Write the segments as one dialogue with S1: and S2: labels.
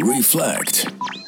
S1: Reflect.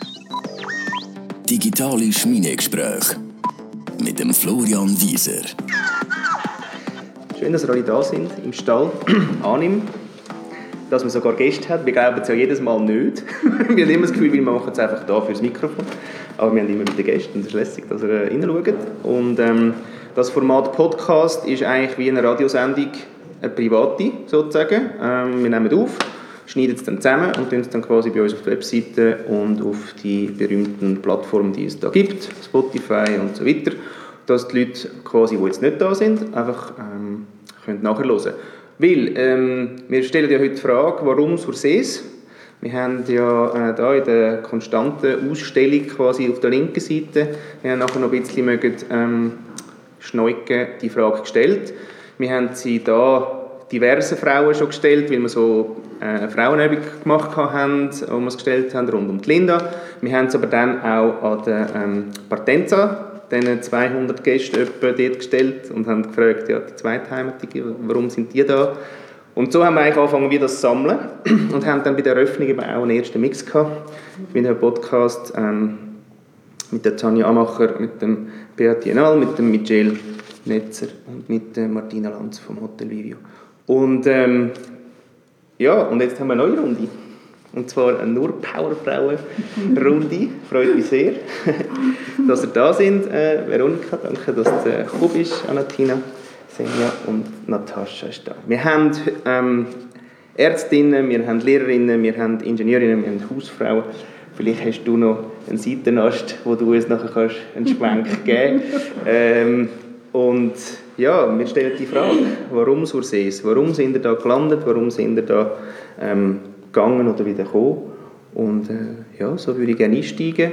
S1: Digitale Schmiedegespräche mit dem Florian Wieser.
S2: Schön, dass ihr alle da sind, im Stall, annehmen. Dass man sogar Gäste hat. Wir glauben es ja jedes Mal nicht. Wir haben immer das Gefühl, wir machen es einfach da fürs Mikrofon. Aber wir haben immer wieder Gäste und es ist lässig, dass ihr reinschaut. Und das Format Podcast ist eigentlich wie eine Radiosendung, eine private sozusagen. Wir nehmen auf, schneiden es dann zusammen und tun es dann quasi bei uns auf der Webseite und auf die berühmten Plattformen, die es da gibt, Spotify und so weiter, dass die Leute quasi, die jetzt nicht da sind, einfach können nachhören. Weil wir stellen ja heute die Frage, warum Sursees? Wir haben ja da in der konstanten Ausstellung quasi auf der linken Seite, wir haben nachher noch ein bisschen schneuken, die Frage gestellt. Wir haben sie da diverse Frauen schon gestellt, weil wir so eine Frauenübung gemacht haben, wo wir es gestellt haben, rund um die Linda. Wir haben es aber dann auch an der Partenza, diesen 200 Gästen etwa dort gestellt und haben gefragt, ja, die Zweitheimatige, warum sind die da? Und so haben wir eigentlich angefangen, wie das zu sammeln und haben dann bei der Eröffnung eben auch einen ersten Mix gehabt mit einem Podcast mit der Tanja Amacher, mit dem Beat Jenal, mit dem Michel Netzer und mit der Martina Lanz vom Hotel Vivio. Und ja, und jetzt haben wir eine neue Runde. Und zwar eine nur Powerfrauen-Runde. Freut mich sehr, dass ihr da sind. Veronika, danke, dass du gekommen bist. Anatina, Senja und Natascha ist da. Wir haben Ärztinnen, wir haben Lehrerinnen, wir haben Ingenieurinnen, wir haben Hausfrauen. Vielleicht hast du noch einen Seitenast, wo du uns nachher einen Schwenk geben kannst. Und ja, wir stellen die Frage, warum Sursees? Warum sind ihr da gelandet? Warum sind ihr da gegangen oder wieder gekommen? Und ja, so würde ich gerne einsteigen.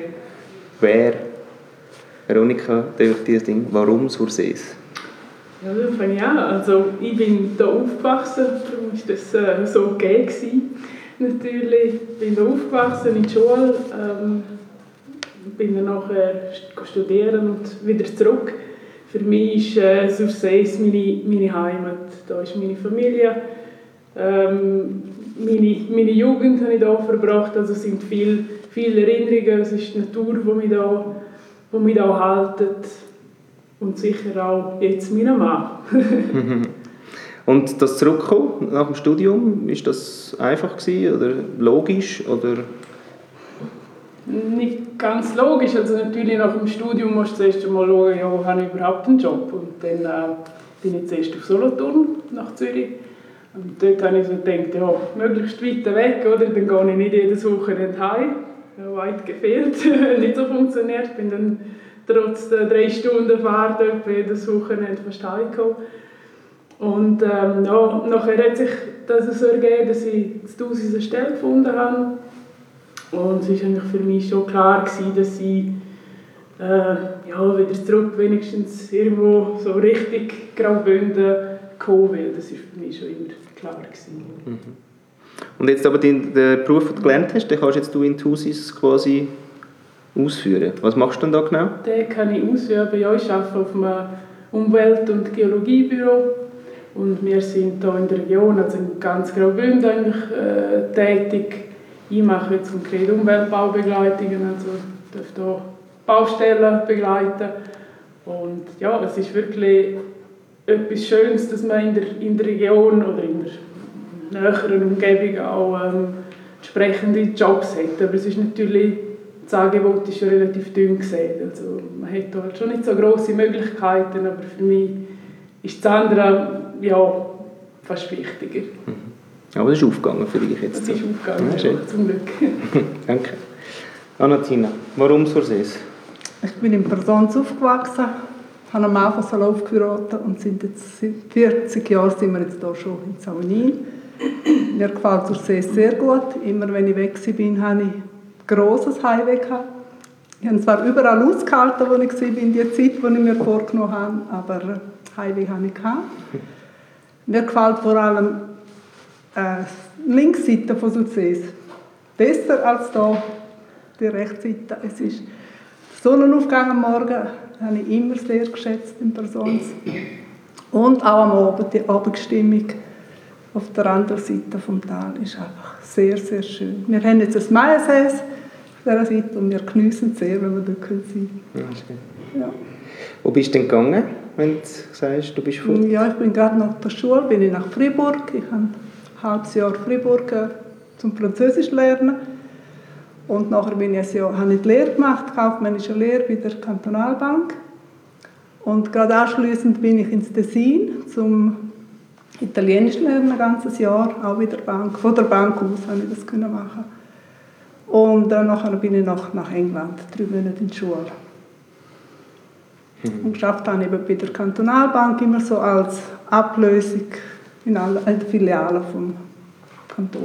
S2: Veronika, dieses Ding, warum Sursees?
S3: Ja, dann fange ich an. Also, ich bin hier aufgewachsen, darum war das so okay gewesen. Natürlich, ich bin hier aufgewachsen in der Schule, bin dann nachher studieren und wieder zurück. Für mich ist Sursees meine Heimat. Da ist meine Familie. Meine Jugend habe ich hier verbracht. Also es sind viele Erinnerungen. Es ist die Natur, die mich hier haltet. Und sicher auch jetzt mein Mann.
S2: Und das Zurückkommen nach dem Studium, ist das einfach gewesen, oder logisch? Oder?
S3: Nicht ganz logisch. Also natürlich nach dem Studium musst du zuerst einmal schauen, ja, wo habe ich überhaupt einen Job. Und dann bin ich zuerst auf Solothurn nach Zürich. Und dort habe ich so gedacht, ja, möglichst weit weg, oder? Dann gehe ich nicht jedes Wochenende heim. Ja, weit gefehlt, nicht so funktioniert. Ich bin dann trotz der 3 Stunden Fahrt jedes Wochenende fast heimgekommen. Und ja, nachher hat sich das so ergeben, dass ich in Thusis eine Stelle gefunden habe. Und es war eigentlich für mich schon klar gewesen, dass ich wieder zurück wenigstens irgendwo so richtig Graubünden kommen will. Das war für mich schon immer klar gewesen.
S2: Mhm. Und jetzt aber den Beruf, den du gelernt hast, den kannst jetzt du in Thusis quasi ausführen. Was machst du denn da genau?
S3: Den kann ich ausüben. Ja, ich arbeite auf einem Umwelt- und Geologiebüro. Und wir sind hier in der Region, also in ganz Graubünden eigentlich, tätig. Ich mache jetzt konkret Umweltbaubegleitungen, also ich darf hier Baustellen begleiten. Und ja, es ist wirklich etwas Schönes, dass man in der Region oder in der näheren Umgebung auch entsprechende Jobs hat. Aber es ist natürlich, das Angebot ist ja relativ dünn gesehen. Also man hat dort schon nicht so grosse Möglichkeiten, aber für mich ist das andere ja, fast wichtiger.
S2: Aber das ist aufgegangen für dich jetzt.
S3: Das ist aufgegangen, ja, zum Glück.
S2: Danke. Anatina, warum Sursees?
S4: Ich bin in Persons aufgewachsen, habe am Anfang so aufgeheiratet und sind jetzt seit 40 Jahren sind wir jetzt hier schon in Saunin. Mir gefällt Sursees sehr gut. Immer wenn ich weg bin, hatte ich ein grosses Heimweh. Ich habe zwar überall ausgehalten, wo ich war, in der Zeit, die ich mir vorgenommen habe, aber Heimweh hatte ich. Mir gefällt vor allem die Linksseite von Sursees. Besser als hier die Rechtsseite. Es ist der Sonnenaufgang am Morgen, habe ich immer sehr geschätzt in Persons. Und auch am Abend, die Abendstimmung. auf der anderen Seite vom Tal ist einfach sehr, sehr schön. Wir haben jetzt ein Maiensäß auf dieser Seite und wir geniessen es sehr, wenn wir dort sein können. Ja.
S2: Wo bist du denn gegangen, wenn du sagst, du bist fort?
S4: Ja, ich bin gerade nach der Schule, bin ich nach Freiburg. Ich habe ein halbes Jahr Freiburg zum Französisch lernen. Und nachher habe ich die Lehre gemacht, kaufmännische Lehre bei der Kantonalbank. Und gerade anschliessend bin ich ins Tessin zum Italienisch lernen, ein ganzes Jahr, auch bei der Bank. Von der Bank aus habe ich das machen. Und nachher bin ich nach England, 3 Monate in die Schule. Und geschafft habe ich eben bei der Kantonalbank immer so als Ablösung in den Filialen vom Kanton.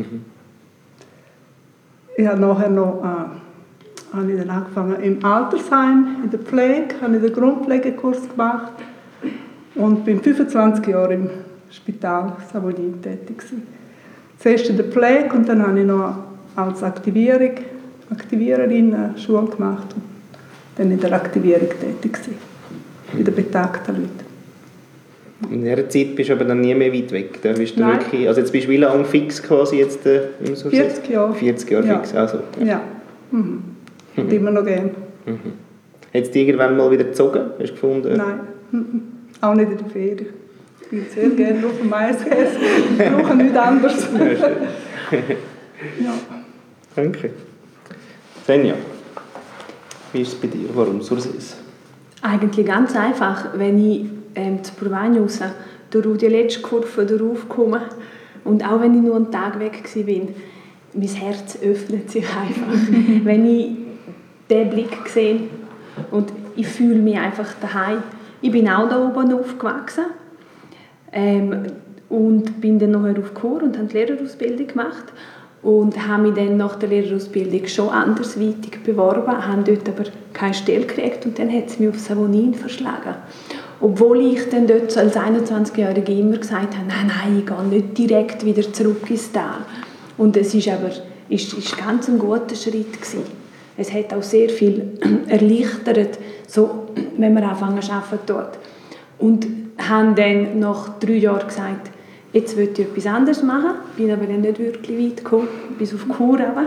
S4: Ich habe nachher noch habe ich dann angefangen im Altersheim, in der Pflege, habe ich den Grundpflegekurs gemacht und bin 25 Jahre im Spital Savonin tätig gewesen. Zuerst in der Pflege und dann habe ich noch als Aktiviererin eine Schule gemacht und dann in der Aktivierung tätig gewesen, bei den betagten Leuten.
S2: In dieser Zeit bist du aber dann nie mehr weit weg. Da bist du
S4: Nein.
S2: wirklich, also jetzt bist du wie lange fix quasi jetzt?
S4: 40 Jahre.
S2: 40 Jahre fix, also.
S4: Ja. Und immer noch gerne.
S2: Hat es dich irgendwann mal wieder gezogen? Hast du gefunden?
S4: Nein, auch nicht in der Ferien. Ich bin sehr gerne auf dem Maiskäse. Ich brauche nichts anderes.
S2: Ja, schön.
S4: Ja.
S2: Danke. Svenja, wie ist es bei dir? Warum Sursees?
S5: Eigentlich ganz einfach. Wenn ich zu Provagna raus durch die letzte Kurve raufkomme und auch wenn ich nur einen Tag weg war, mein Herz öffnet sich einfach. Wenn ich diesen Blick sehe und ich fühle mich einfach daheim. Ich bin auch da oben aufgewachsen und bin dann nachher auf Chur und habe die Lehrerausbildung gemacht und habe mich dann nach der Lehrerausbildung schon andersweitig beworben, habe dort aber keine Stelle gekriegt und dann hat es mich auf Savonin verschlagen. Obwohl ich dann dort als 21-Jährige immer gesagt habe, nein, ich gehe nicht direkt wieder zurück ins Tal. Und es ist aber ist ganz ein guter Schritt gewesen. Es hat auch sehr viel erleichtert, so, wenn wir anfangen zu arbeiten dort. Und haben dann nach 3 Jahren gesagt, jetzt will ich etwas anderes machen. Bin aber dann nicht wirklich weit gekommen, bis auf Chur runter.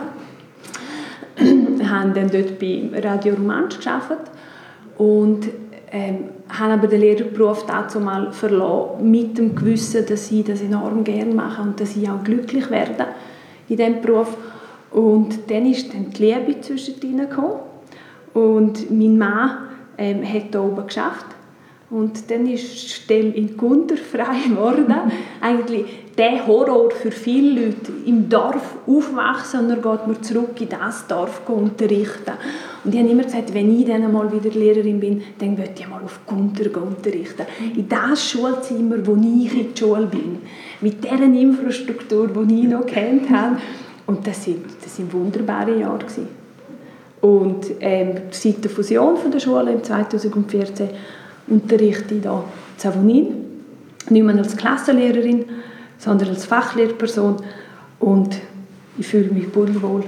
S5: Haben dann dort bei Radio Romansch gearbeitet und habe aber den Lehrerberuf dazu mal verlassen, mit dem Gewissen, dass ich das enorm gerne mache und dass ich auch glücklich werde in diesem Beruf. Und dann ist dann die Liebe zwischendrin gekommen und mein Mann hat hier oben geschafft. Und dann ist die Stelle in Gunter frei geworden. Eigentlich der Horror für viele Leute, im Dorf aufwachsen und dann geht man zurück in das Dorf unterrichten. Und ich habe immer gesagt, wenn ich dann einmal wieder Lehrerin bin, dann möchte ich mal auf Gunter unterrichten. In das Schulzimmer, wo ich in der Schule bin. Mit dieser Infrastruktur, die ich noch kennt habe. Und das sind wunderbare Jahre gewesen. Und seit der Fusion von der Schule im 2014 unterrichte ich hier in Savonin. Nicht mehr als Klassenlehrerin, sondern als Fachlehrperson. Und ich fühle mich pudelwohl.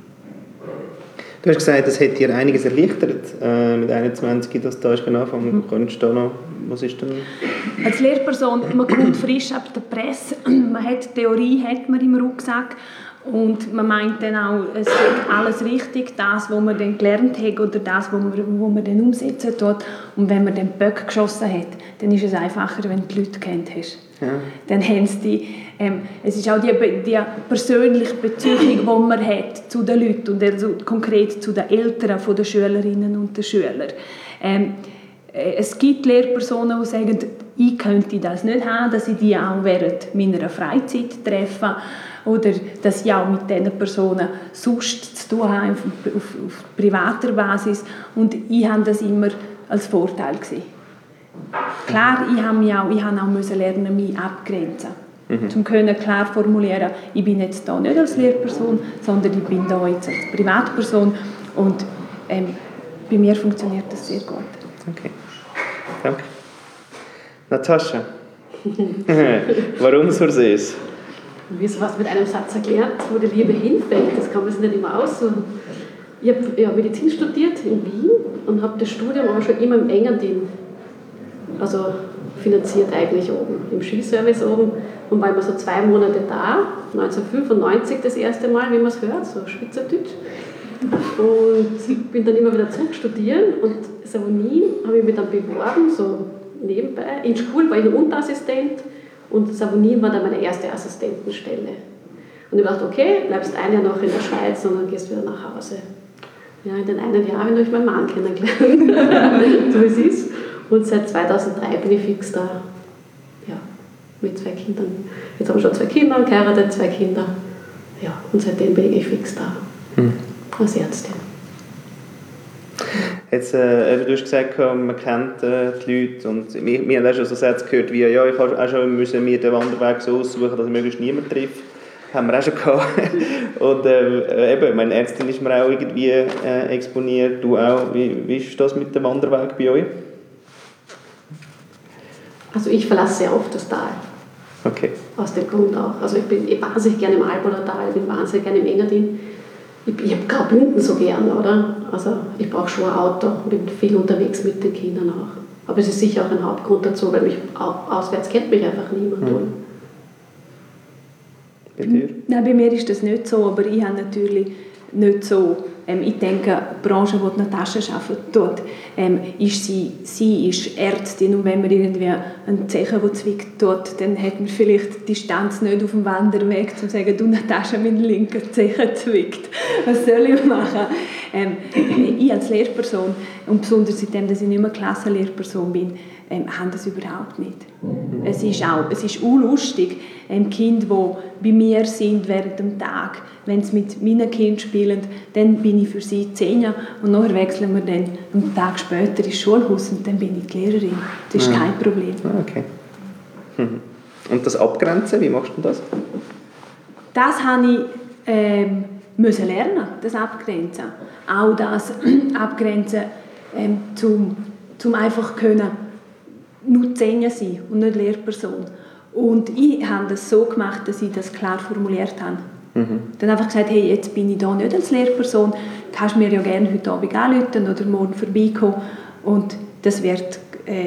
S2: Du hast gesagt, das hat dir einiges erleichtert mit 21, dass du da anfangen kannst. Was ist denn?
S5: Als Lehrperson, man kommt frisch ab der Presse, man hat Theorie hat man im Rucksack und man meint dann auch, es ist alles richtig, das, was man dann gelernt hat oder das, was man dann umsetzen tut. Und wenn man den Böck geschossen hat, dann ist es einfacher, wenn du die Leute kennt hast. Ja. Dann haben sie es ist auch die persönliche Beziehung, die man hat zu den Leuten und also konkret zu den Eltern von den Schülerinnen und den Schülern. Es gibt Lehrpersonen, die sagen, ich könnte das nicht haben, dass ich die auch während meiner Freizeit treffe oder dass ich auch mit diesen Personen sonst zu tun habe auf privater Basis. Und ich habe das immer als Vorteil gesehen. Klar, ich habe auch lernen, mich abgrenzen. Um klar formulieren, ich bin jetzt hier nicht als Lehrperson, sondern ich bin hier jetzt als Privatperson. Und bei mir funktioniert das sehr gut.
S2: Okay, danke. Natascha, warum Sursees?
S6: Wie so was mit einem Satz erklärt, wo die Liebe hinfällt, das kann man sich nicht immer aussuchen. Ich habe Medizin studiert in Wien und habe das Studium aber schon immer im Engadin, also finanziert eigentlich oben, im Skiservice oben. und war immer so 2 Monate da, 1995 das erste Mal, wie man es hört, so Schweizerdeutsch. Und bin dann immer wieder zurück studieren und Savonin habe ich mich dann beworben, so nebenbei. In Schule war ich noch Unterassistent und Savonin war dann meine erste Assistentenstelle. Und ich dachte, okay, bleibst ein Jahr noch in der Schweiz und dann gehst du wieder nach Hause. Ja, in den einen Jahr habe ich meinen Mann kennengelernt, so wie es ist. Und seit 2003 bin ich fix da, ja, mit 2 Kindern. Jetzt haben wir schon 2 Kinder, geheiratet, 2 Kinder. Ja, und seitdem bin ich fix da, als Ärztin.
S2: Jetzt, du hast gesagt, man kennt die Leute und wir haben auch schon so Sätze gehört wie, ja, ich habe auch schon mir den Wanderweg so aussuchen, dass ich möglichst niemanden treffe. Haben wir auch schon gehabt. Und eben, meine Ärztin ist mir auch irgendwie exponiert, du auch. Wie ist das mit dem Wanderweg bei euch?
S6: Also ich verlasse sehr oft das Tal.
S2: Okay.
S6: Aus dem Grund auch. Also ich bin wahnsinnig gerne im Alboler Tal, ich bin wahnsinnig gerne im Engadin. Ich habe Graubünden so gern, oder? Also ich brauche schon ein Auto, bin viel unterwegs mit den Kindern auch. Aber es ist sicher auch ein Hauptgrund dazu, weil mich auswärts kennt mich einfach niemand.
S2: Bei dir?
S5: Nein, bei mir ist das nicht so, aber ich habe natürlich nicht so, ich denke, die Branche, die Natascha arbeitet, sie ist Ärztin und wenn man irgendwie einen Zecher, der zwickt, tut, dann hat man vielleicht die Distanz nicht auf dem Wanderweg, um zu sagen, du Natascha, mein linker Zecher zwickt, was soll ich machen? Ich als Lehrperson, und besonders seitdem, dass ich nicht mehr Klassenlehrperson bin, haben das überhaupt nicht. Es ist unlustig, Kinder, die bei mir sind während dem Tag, wenn sie mit meinen Kindern spielen, dann bin ich für sie 10 und nachher wechseln wir dann einen Tag später ins Schulhaus und dann bin ich die Lehrerin. Das ist kein Problem.
S2: Okay. Und das Abgrenzen, wie machst du das?
S5: Das habe ich müssen lernen, das Abgrenzen. Auch das Abgrenzen zum einfach können nur 10 sein und nicht Lehrperson. Und ich habe das so gemacht, dass ich das klar formuliert habe. Dann einfach gesagt, hey, jetzt bin ich da nicht als Lehrperson, kannst mir ja gerne heute Abend anrufen oder morgen vorbeikommen. Und das wird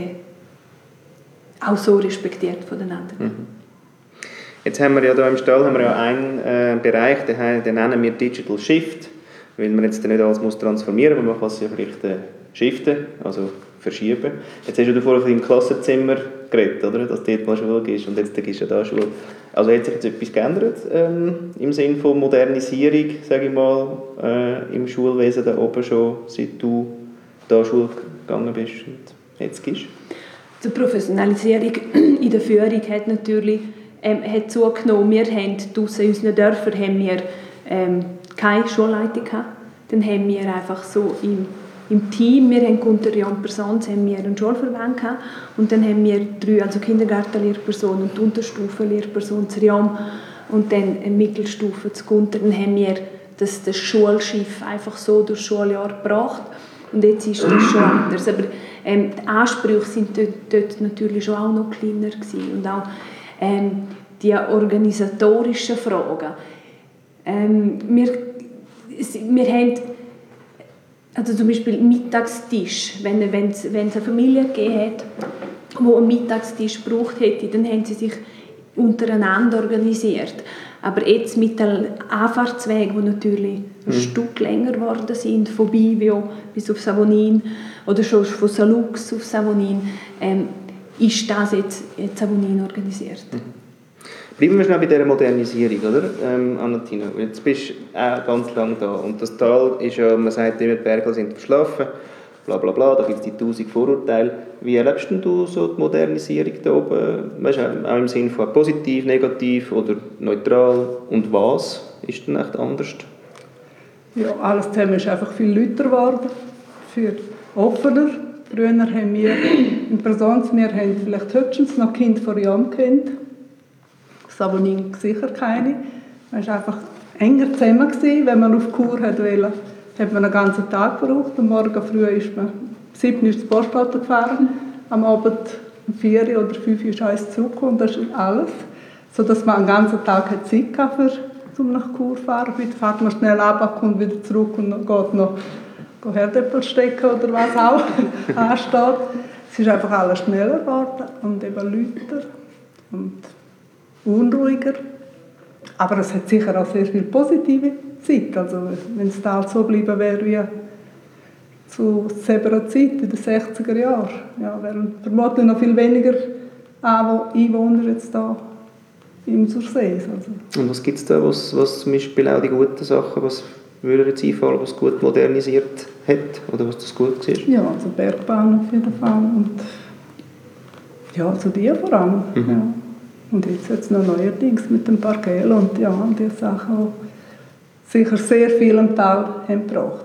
S5: auch so respektiert von den anderen.
S2: Jetzt haben wir ja hier im Stall einen Bereich, den nennen wir Digital Shift, weil man jetzt nicht alles transformieren muss, aber man kann es ja vielleicht shiften, also verschieben. Jetzt hast du vorhin von deinem Klassenzimmer geredet, oder? Dass dort mal Schule ist und jetzt gibst du ja da Schule. Also hat sich jetzt etwas geändert im Sinne von Modernisierung, sage ich mal, im Schulwesen da oben schon, seit du da Schule gegangen bist und jetzt gehst?
S5: Die Professionalisierung in der Führung hat natürlich hat zugenommen. Wir haben draussen in unseren Dörfern keine Schulleitung gehabt. Dann haben wir einfach so im Team, wir haben unter Jan Persons haben wir einen Schulverband gehabt und dann haben wir 3, also Kindergartenlehrpersonen und Unterstufenlehrpersonen zu Riam und dann eine Mittelstufe zu Gunter. Dann haben wir das Schulschiff einfach so durch das Schuljahr gebracht und jetzt ist das schon anders. Aber die Ansprüche sind dort natürlich schon auch noch kleiner gewesen. Und auch die organisatorischen Fragen. Wir haben also zum Beispiel Mittagstisch, wenn es eine Familie gegeben hat, die einen Mittagstisch gebraucht hätte, dann haben sie sich untereinander organisiert. Aber jetzt mit den Anfahrtswegen, die natürlich ein Stück länger geworden sind, von Bivio bis auf Savonin oder schon von Salux auf Savonin, ist das jetzt Savonin organisiert.
S2: Bleiben wir schnell bei dieser Modernisierung, oder, Anna-Tina? Jetzt bist du auch ganz lange da und das Tal ist ja, man sagt immer, die Berge sind verschlafen, bla bla bla, da gibt es die 1000 Vorurteile. Wie erlebst du so die Modernisierung da oben? Weißt du, auch im Sinne von positiv, negativ oder neutral? Und was ist denn echt anders?
S4: Ja, alles zusammen ist einfach viel lauter geworden, viel offener. Früher haben wir in Persons, wir haben vielleicht höchstens noch Kinder vor Jahren kennt. Savonin sicher keine. Man war einfach enger zusammen gewesen. Wenn man auf Kur wollte, hat man einen ganzen Tag gebraucht. Am Morgen früh ist man 7 Uhr zur Postauto gefahren, am Abend um 4 oder 5 Uhr ist alles zurückgekommen. Das ist alles. Sodass man einen ganzen Tag Zeit hatte, um nach Kur zu fahren. Heute fährt man schnell ab, kommt wieder zurück und geht noch Herdäpfel stecken oder was auch ansteht. Es ist einfach alles schneller geworden und eben lauter. Und unruhiger. Aber es hat sicher auch sehr viel positive Zeit. Also wenn es da so bleiben wäre wie zu selber Zeit in den 60er Jahren, ja, wären vermutlich noch viel weniger Einwohner jetzt da im Sursee. Also.
S2: Und was gibt es da, was zum Beispiel auch die guten Sachen, was würde jetzt einfallen, was gut modernisiert hat oder was das gut war?
S4: Ja, also Bergbahn auf jeden Fall und ja, also die vor allem. Ja. Und jetzt noch neuerdings mit dem Parkell und ja, die Sachen, die sicher sehr viel am Teil haben gebracht.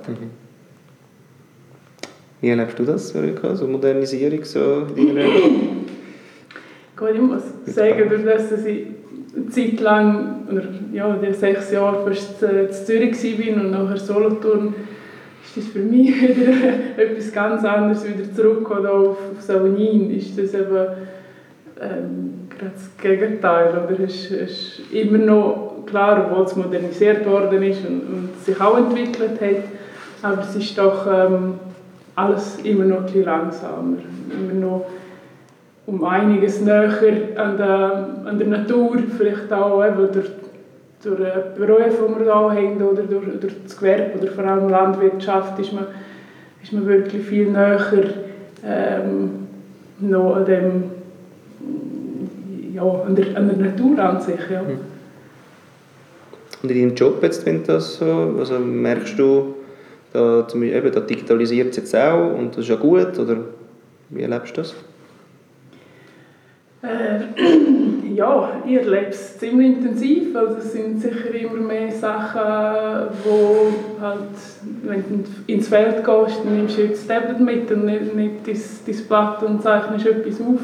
S2: Wie erlebst du das, Veronika, so Modernisierung so in deiner
S3: Gut, ich muss sagen, durch das, dass ich eine Zeit lang, oder ja, die 6 Jahre fast in Zürich war und nachher Solothurn, ist das für mich wieder etwas ganz anderes, wieder zurückgekommen auf Saunin. Ist das eben gerade das Gegenteil. Oder? Es ist immer noch klar, obwohl es modernisiert worden ist und sich auch entwickelt hat, aber es ist doch alles immer noch ein bisschen langsamer. Immer noch um einiges näher an der Natur, vielleicht auch eben durch die Berufe, die wir hier haben, oder durch das Gewerbe oder vor allem Landwirtschaft, ist man wirklich viel näher noch an dem, ja, an der Natur an sich. Ja.
S2: Und in deinem Job jetzt, wenn das so, also merkst du, da digitalisiert es jetzt auch und das ist ja gut, oder wie erlebst du das?
S3: Ja, ich erlebe es ziemlich intensiv. Also es sind sicher immer mehr Sachen, wo halt, wenn du ins Feld gehst, dann nimmst du das Tablet mit und nicht dein Blatt und zeichnest etwas auf.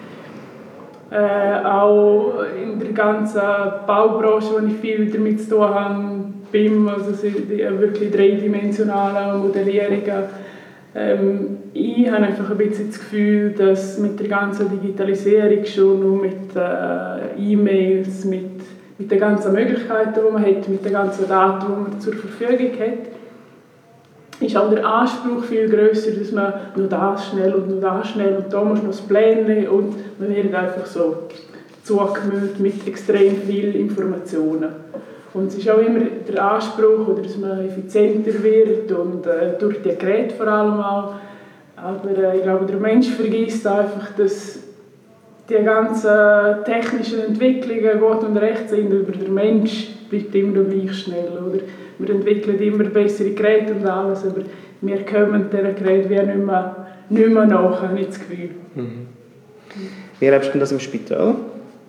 S3: Auch in der ganzen Baubranche, wo ich viel damit zu tun habe, BIM, also die wirklich dreidimensionalen Modellierungen. Ich habe einfach ein bisschen das Gefühl, dass mit der ganzen Digitalisierung schon nur mit E-Mails, mit den ganzen Möglichkeiten, die man hat, mit den ganzen Daten, die man zur Verfügung hat, ist auch der Anspruch viel grösser, dass man nur das schnell und da muss noch das Plänen und man wird einfach so zugemüllt mit extrem vielen Informationen. Und es ist auch immer der Anspruch, oder dass man effizienter wird und durch die Geräte vor allem auch. Aber ich glaube, der Mensch vergisst einfach, dass die ganzen technischen Entwicklungen gut und recht sind, aber der Mensch bleibt immer noch gleich schnell. Oder? Wir entwickeln immer bessere Geräte und alles, aber wir kommen diesen Geräten nicht mehr nach, habe ich das Gefühl.
S2: Wie erlebst du das im Spital?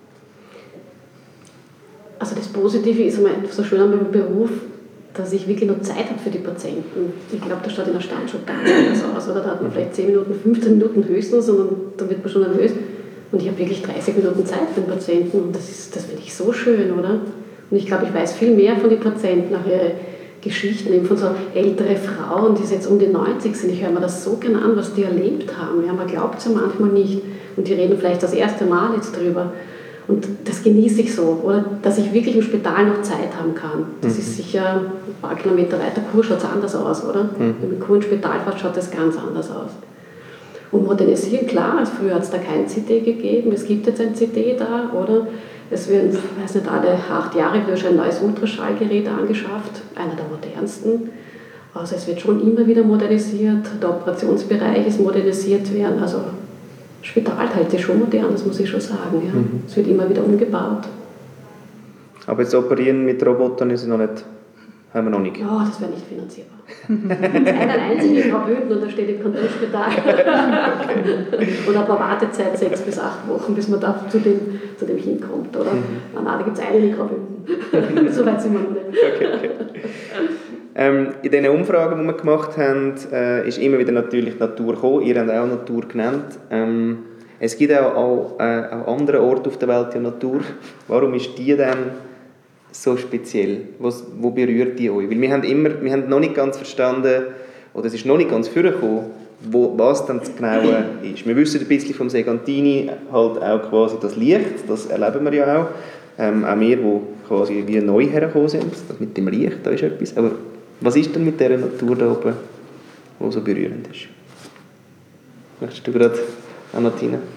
S6: Also das Positive ist immer so schön an meinem Beruf, dass ich wirklich noch Zeit habe für die Patienten. Ich glaube, da steht in der Stand schon ganz anders aus. Oder da hat man vielleicht 10 Minuten, 15 Minuten höchstens und da wird man schon nervös. Und ich habe wirklich 30 Minuten Zeit für den Patienten und das finde ich so schön, oder? Und ich glaube, ich weiß viel mehr von den Patienten, auch ihre Geschichten, eben von so ältere Frauen, die jetzt um die 90 sind. Ich höre mir das so gerne an, was die erlebt haben. Ja, man glaubt es ja manchmal nicht. Und die reden vielleicht das erste Mal jetzt drüber. Und das genieße ich so, oder? Dass ich wirklich im Spital noch Zeit haben kann. Das ist sicher ein paar Kilometer weiter, Chur schaut es anders aus, oder? Wenn man Chur ins Spital fährt, schaut das ganz anders aus. Und modernisieren, klar, also früher hat es da kein CT gegeben, es gibt jetzt ein CT da, oder? Es wird, ich weiß nicht, alle 8 Jahre wird ein neues Ultraschallgerät angeschafft, einer der modernsten. Also es wird schon immer wieder modernisiert, der Operationsbereich ist modernisiert werden, also Spital halt ist schon modern, das muss ich schon sagen. Ja. Es wird immer wieder umgebaut. Aber
S2: jetzt operieren mit Robotern ist noch nicht, haben wir noch nicht.
S6: Ja, das wäre nicht finanzierbar. Es ist einen einzigen in Graubünden und da steht im Kantonsspital. Und ein paar Wartezeit 6 bis 8 Wochen, bis man da zu dem hinkommt. Oder? Nein, da gibt es einen in Graubünden. So weit sind wir noch nicht.
S2: Okay. In diesen Umfragen, die wir gemacht haben, ist immer wieder natürlich die Natur gekommen. Ihr habt auch Natur genannt. Es gibt auch andere Orte auf der Welt die Natur. Warum ist die denn so speziell? Wo berührt die euch? Weil wir haben noch nicht ganz verstanden, oder es ist noch nicht ganz vorgekommen, was dann das Genaue ist. Wir wissen ein bisschen vom Segantini halt auch quasi das Licht, das erleben wir ja auch. Auch wir, die quasi wie neu hergekommen sind, das mit dem Licht, da ist etwas. Aber was ist denn mit dieser Natur da oben, die so berührend ist? Möchtest du gerade, Anatina?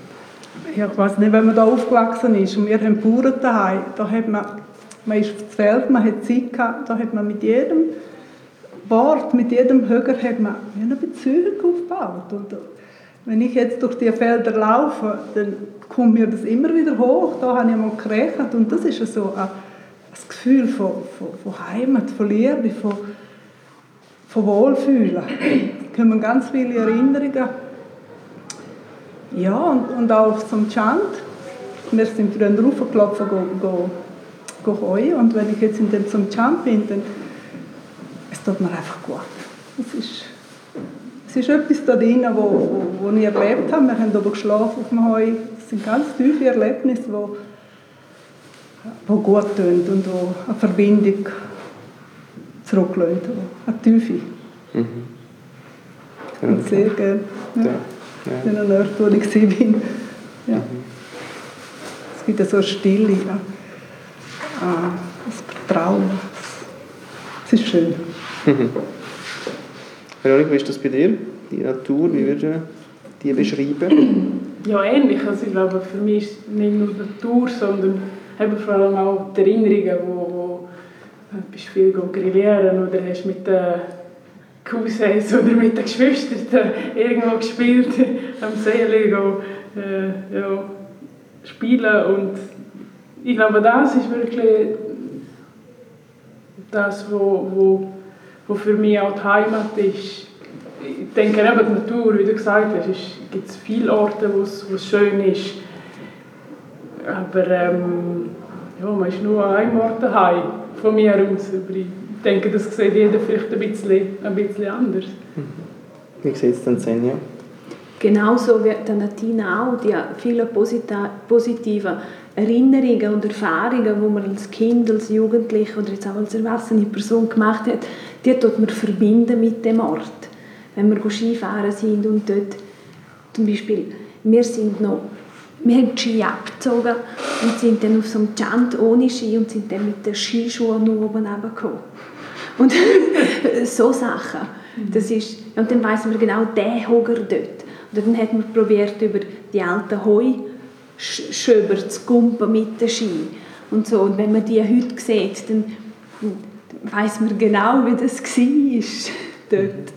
S4: Ja, ich weiss nicht, wenn man da aufgewachsen ist und wir haben Bauern daheim, da hat man ist aufs Feld, man hat Zeit gehabt, da hat man mit jedem Wort, mit jedem Höger hat man eine Beziehung aufgebaut. Und wenn ich jetzt durch die Felder laufe, dann kommt mir das immer wieder hoch, da habe ich mal gerechnet und das ist so ein Gefühl von Heimat, von Liebe, von Wohlfühlen. Da kommen ganz viele Erinnerungen. Ja, und auch auf so einem Chant. Wir sind früher raufgelaufen, heuen. Und wenn ich jetzt in dem zum Chant bin, dann es tut mir einfach gut. Es ist etwas da drin, was ich erlebt habe. Wir haben oben geschlafen auf dem Heu. Es sind ganz tiefe Erlebnisse, die gut tun und wo eine Verbindung zurücklassen. Eine Tiefe.
S2: Mhm.
S4: Und sehr gerne. Ja. Ja. In einer Ort, wo ich bin. Ja. Es gibt so eine Stille, ein Vertrauen. Es ist schön.
S2: Veronika, wie ist das bei dir? Die Natur, wie würdest du die beschreiben?
S3: Ja, ähnlich. Also ich glaube, für mich ist es nicht nur die Natur, sondern eben vor allem auch die Erinnerungen, wo bist du viel grillieren oder hast mit den Cousins oder mit den Geschwistern irgendwo gespielt, am See liegen, spielen. Und ich glaube, das ist wirklich das, wo für mich auch die Heimat ist. Ich denke eben, die Natur, wie du gesagt hast, gibt es viele Orte, wo es schön ist. Aber man ist nur an einem Ort daheim, von mir aus. Aber ich denke, das sieht jeder vielleicht ein bisschen anders.
S2: Wie sieht es denn, Senja?
S5: Genauso wie der Natina auch, die vielen positiven Erinnerungen und Erfahrungen, die man als Kind, als Jugendliche oder jetzt auch als erwachsene Person gemacht hat, die tut man verbinden mit dem Ort. Wenn wir Skifahren sind und dort zum Beispiel, wir haben die Ski abgezogen und sind dann auf so einem Chant ohne Ski und sind dann mit den Skischuhen nur oben runtergekommen. Und so Sachen. Das ist, und dann weiss man genau, der Hoger dort. Und dann hat man probiert, über die alten Heuschöber zu gumpen mit den Ski. Und so. Und wenn man die heute sieht, dann weiss man genau, wie das war dort.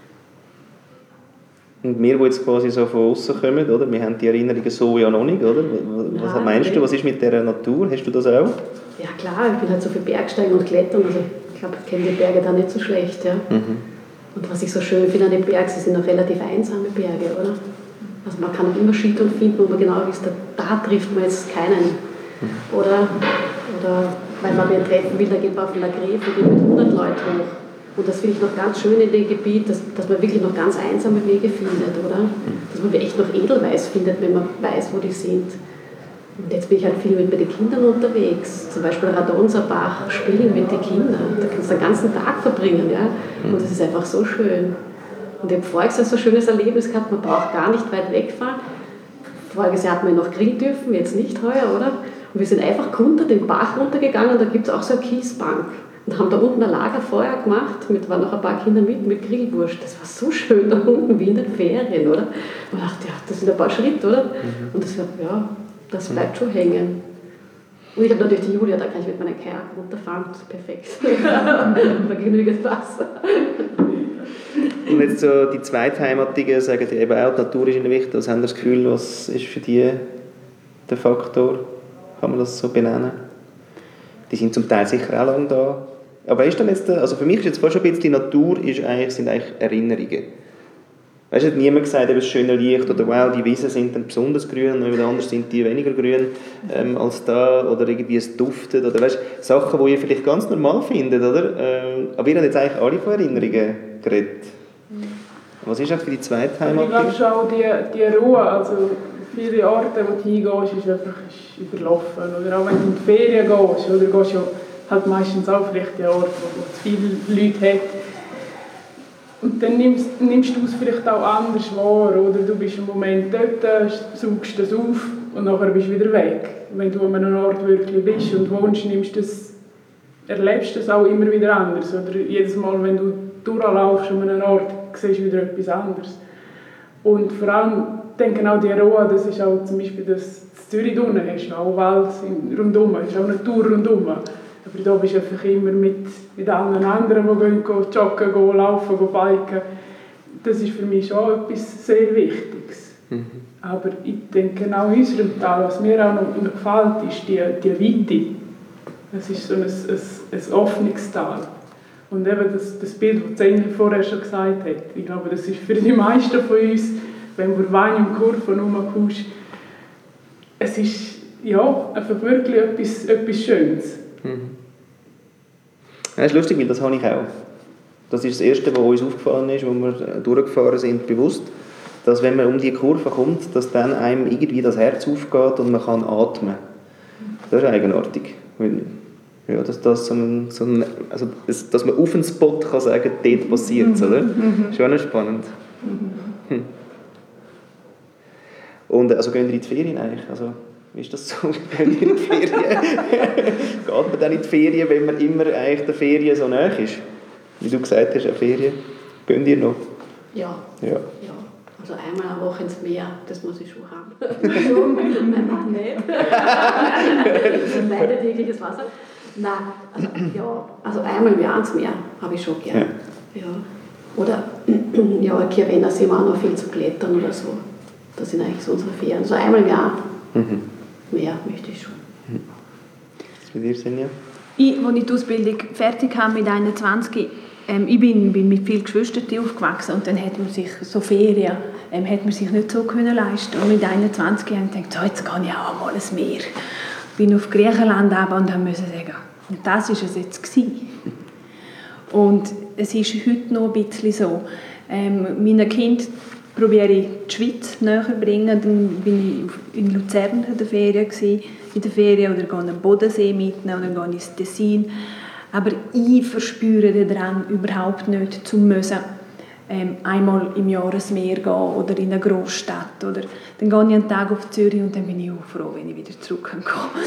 S2: Und wir, die jetzt quasi so von außen kommen, oder? Wir haben die Erinnerungen so ja noch nicht, oder? Was meinst du, was ist mit dieser Natur? Hast du das auch?
S6: Ja klar, ich bin halt so viel Bergsteigen und Klettern, also ich glaube, ich kenne die Berge da nicht so schlecht. Ja.
S2: Mhm.
S6: Und was ich so schön finde an den Bergen, sie sind auch relativ einsame Berge, oder? Also man kann immer Skitouren finden, wo man genau wisst, da trifft man jetzt keinen. Oder weil man wen treffen will, da geht man auf einer Gräfe und geht mit 100 Leuten hoch. Und das finde ich noch ganz schön in dem Gebiet, dass man wirklich noch ganz einsame Wege findet, oder? Dass man echt noch Edelweiß findet, wenn man weiß, wo die sind. Und jetzt bin ich halt viel mit den Kindern unterwegs. Zum Beispiel Radonserbach spielen mit den Kindern. Da kannst du den ganzen Tag verbringen, ja? Und das ist einfach so schön. Und ich habe voriges Jahr so ein schönes Erlebnis gehabt, man braucht gar nicht weit wegfahren. Voriges Jahr hatten wir noch grillen dürfen, jetzt nicht heuer, oder? Und wir sind einfach runter, den Bach runtergegangen und da gibt es auch so eine Kiesbank. Und haben da unten ein Lagerfeuer gemacht, waren noch ein paar Kinder mit Grillwurst. Das war so schön da unten, wie in den Ferien, oder? Und ich dachte, ja, das sind ein paar Schritte, oder? Und das bleibt schon hängen. Und ich habe natürlich die Julia, da kann ich mit meiner Kajak runterfahren, das ist perfekt. Bei genügend Wasser.
S2: Und jetzt so die Zweitheimattigen sagen die eben auch, die Natur ist ihnen wichtig. Also haben Sie das Gefühl, was ist für die der Faktor? Kann man das so benennen? Die sind zum Teil sicher auch lange da. Aber ist dann jetzt, also für mich ist jetzt fast schon ein bisschen, die Natur sind eigentlich Erinnerungen. Weißt du, hat niemand gesagt, das schöne Licht oder wow, die Wiesen sind dann besonders grün und wieder anders sind die weniger grün als da oder irgendwie es duftet oder weißt, Sachen, die ihr vielleicht ganz normal findet, oder? Aber ihr habt jetzt eigentlich alle von Erinnerungen geredet. Was ist auch für die zweite Heimat?
S3: Ich glaube schon auch die Ruhe, also viele Orte, wo du hingehst, ist einfach überlaufen. Oder auch wenn du in die Ferien gehst, oder gehst du halt meistens auch vielleicht an Orte, wo zu viele Leute hat. Und dann nimmst du es vielleicht auch anders wahr, oder du bist im Moment dort, suchst das auf und nachher bist du wieder weg. Wenn du an einem Ort wirklich bist und wohnst, erlebst du das auch immer wieder anders. Oder jedes Mal, wenn du durchlaufst an einem Ort, siehst du wieder etwas anderes. Und vor allem denke auch die Roa, das ist auch zum Beispiel das Zürich unten, hast du auch Wald rundum, hast auch Natur rundum. Aber da bist du einfach immer mit allen anderen, die gehen joggen, gehen laufen, gehen biken. Das ist für mich schon etwas sehr Wichtiges. Mhm. Aber ich denke auch in unserem Tal, was mir auch noch gefällt, ist die Weite. Es ist so ein offenes Tal. Und eben das Bild, das Zengel vorher schon gesagt hat, ich glaube, das ist für die meisten von uns, wenn du Wein um Kurven herumkommst, es ist ja, einfach wirklich etwas Schönes.
S2: Mhm. Ja, das ist lustig, weil das habe ich auch. Das ist das Erste, was uns aufgefallen ist, als wir durchgefahren sind, bewusst, dass wenn man um die Kurve kommt, dass dann einem irgendwie das Herz aufgeht und man kann atmen. Das ist eigenartig. Weil, ja, dass man auf einen Spot kann sagen, dort passiert es, oder? Schon spannend. Und also gehen wir in die Ferien eigentlich? Also, wie ist das so? Gehen wir in die Ferien? Geht man dann in die Ferien, wenn man immer eigentlich der Ferien so nahe ist? Wie du gesagt hast, eine Ferien. Gehen ihr noch?
S6: Ja. Also einmal eine Woche ins Meer, das muss ich schon haben. Mein Mann nicht. Leider tägliches Wasser. Nein, also einmal im Jahr ins Meer habe ich schon gern. Ja. Oder ja, Kirena sind wir auch noch viel zu klettern oder so. Das sind eigentlich so unsere Ferien. Also einmal im Jahr mehr möchte ich schon.
S2: Was bei dir, Senja?
S5: Als ich die Ausbildung fertig habe mit 21, ich bin mit vielen Geschwistern aufgewachsen und dann hat man sich so Ferien hat man sich nicht so können leisten. Und mit 21 habe ich gedacht, so, jetzt gehe ich auch mal ins Meer. Ich bin auf Griechenland runter und musste sagen, das war es jetzt gewesen. Und es ist heute noch ein bisschen so. Meinen Kindern probiere ich die Schweiz näher zu bringen. Dann bin ich in Luzern in der Ferien oder gehe an den Bodensee mitnehmen oder gehe ins Tessin. Aber ich verspüre daran überhaupt nicht, zu müssen, einmal im Jahr ins Meer gehen oder in eine Großstadt. Oder dann gehe ich einen Tag auf Zürich und dann bin ich auch froh, wenn ich wieder zurückkomme.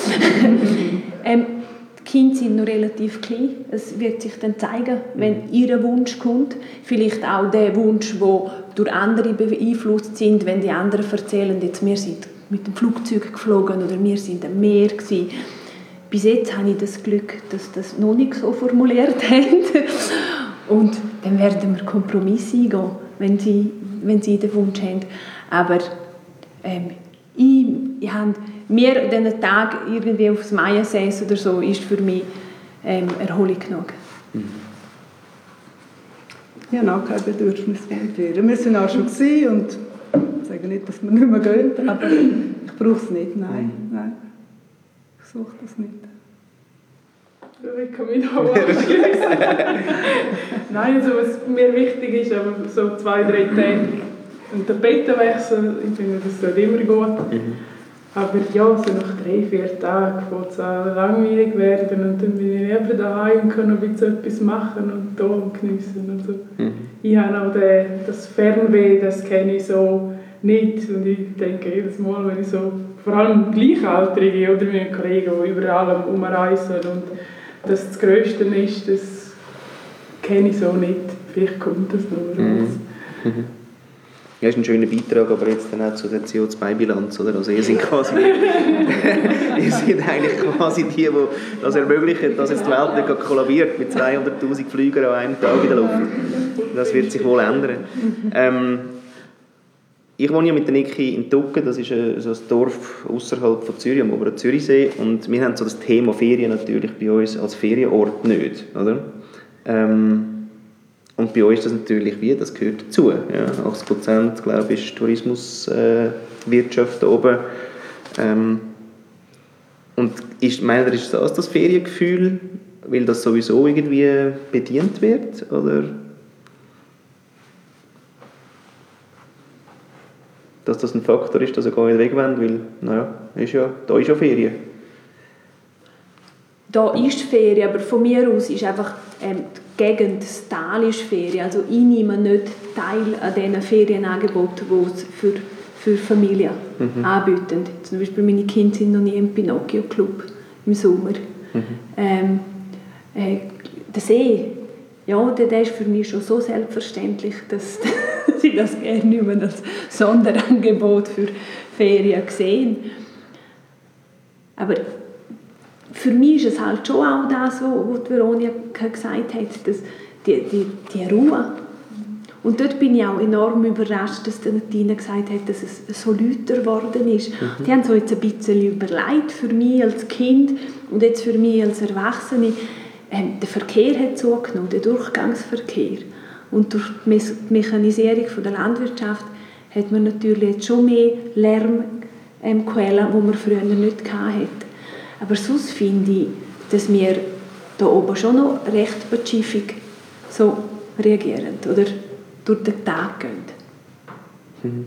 S5: Die Kinder sind noch relativ klein. Es wird sich dann zeigen, wenn ihr Wunsch kommt. Vielleicht auch der Wunsch, der durch andere beeinflusst sind, wenn die anderen erzählen, jetzt, wir sind mit dem Flugzeug geflogen oder wir sind am Meer gewesen. Bis jetzt habe ich das Glück, dass das noch nicht so formuliert haben. Und dann werden wir Kompromisse eingehen, wenn sie den Wunsch haben. Aber ich habe mir diesen Tag irgendwie aufs Maiensäß oder so, ist für mich Erholung genug.
S4: Ich habe auch kein Bedürfnis mehr in Ferien. Wir waren auch schon und ich sage nicht, dass wir nicht mehr gehen, aber ich brauche es nicht, nein. Ich suche das nicht.
S3: Ich kann mich noch anschließen. Nein, also was mir wichtig ist, aber so 2-3 Tage einen Tapetenwechsel, ich finde, das tut immer gut. Aber ja, so nach 3-4 Tagen wird es auch langweilig werden und dann bin ich lieber daheim und kann noch ein bisschen etwas machen und da geniessen und so. Ich habe auch das Fernweh, das kenne ich so nicht und ich denke jedes Mal, wenn ich so, vor allem Gleichaltrige oder meine Kollegen, die überall umreisen und das Größte ist, das kenne ich so nicht. Vielleicht kommt das noch raus.
S2: Ja, das ist ein schöner Beitrag, aber jetzt dann auch zu der CO2-Bilanz, oder? Also ihr seid eigentlich quasi die, die das ermöglichen, dass jetzt die Welt nicht kollabiert mit 200'000 Flügern an einem Tag in der Luft. Das wird sich wohl ändern. Ich wohne ja mit der Niki in Tucken, das ist so ein Dorf außerhalb von Zürich, am oberen Zürichsee, und wir haben so das Thema Ferien natürlich bei uns als Ferienort nicht, oder? Und bei uns ist das natürlich wie, das gehört dazu. Ja, 80% glaube ich ist Tourismuswirtschaft da oben. Und meint ihr, ist das Feriengefühl, weil das sowieso irgendwie bedient wird? Oder dass das ein Faktor ist, dass ihr gar nicht weg wollt, weil da ist ja Ferien.
S5: Da ist Ferien, aber von mir aus ist einfach die Gegend, das Tal ist Ferien. Also ich nehme nicht teil an diesen Ferienangeboten, die es für Familien anbieten. Zum Beispiel meine Kinder sind noch nie im Pinocchio-Club im Sommer. Der See, ja, der ist für mich schon so selbstverständlich, dass sie das gerne nicht mehr als Sonderangebot für Ferien sehen. Aber für mich ist es halt schon auch das, was Veronika gesagt hat, dass die Ruhe. Und dort bin ich auch enorm überrascht, dass Tina gesagt hat, dass es so lauter geworden ist. Die haben so jetzt ein bisschen überlegt, für mich als Kind und jetzt für mich als Erwachsene. Der Verkehr hat zugenommen, der Durchgangsverkehr. Und durch die Mechanisierung der Landwirtschaft hat man natürlich jetzt schon mehr Lärmquellen, die man früher nicht hatte. Aber sonst finde ich, dass wir hier oben schon noch recht beschäftigt so reagieren oder durch den Tag gehen.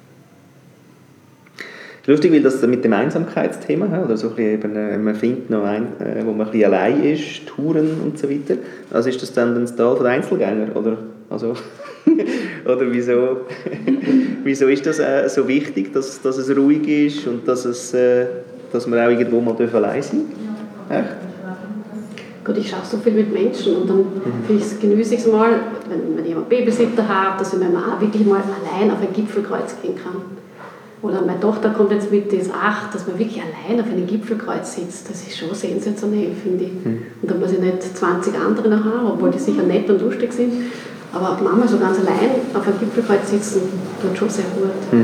S2: Lustig, weil das mit dem Einsamkeitsthema, oder so ein bisschen eben, man findet noch einen, wo man ein bisschen allein ist, Touren und so weiter. Also ist das dann das Tal der Einzelgänger, oder? Also, oder wieso ist das so wichtig, dass es ruhig ist und dass man auch irgendwo mal allein sein darf? Echt?
S6: Gut, ich schaue so viel mit Menschen und dann genieße ich es mal, wenn ich einen Babysitter habe, dass ich mit meinem Mann wirklich mal allein auf ein Gipfelkreuz gehen kann. Oder meine Tochter kommt jetzt mit, die ist 8, dass man wirklich allein auf einem Gipfelkreuz sitzt. Das ist schon sensationell, finde ich. Und da muss ich nicht 20 andere noch haben, obwohl die sicher nett und lustig sind. Aber Mama so ganz allein auf einem Gipfelkreuz sitzen, tut schon sehr gut.